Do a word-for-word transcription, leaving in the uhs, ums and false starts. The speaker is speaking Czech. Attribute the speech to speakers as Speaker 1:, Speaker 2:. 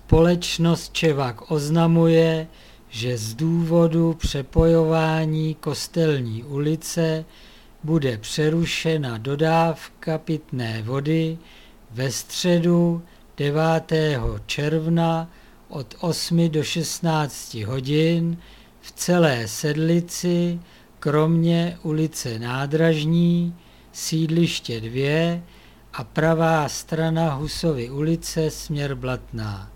Speaker 1: Společnost Čevak oznamuje, že z důvodu přepojování Kostelní ulice bude přerušena dodávka pitné vody ve středu devátého června od osmi do šestnácti hodin v celé Sedlici, kromě ulice Nádražní, sídliště dva a pravá strana Husovy ulice směr Blatná.